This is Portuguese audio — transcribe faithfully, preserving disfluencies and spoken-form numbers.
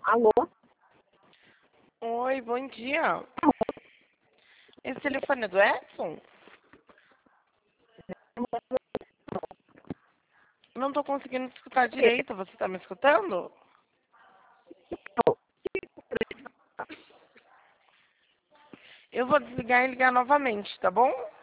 Alô? Oi, bom dia. Esse telefone é do Edson? Não tô conseguindo te escutar direito. Você tá me escutando? Eu vou desligar e ligar novamente, tá bom?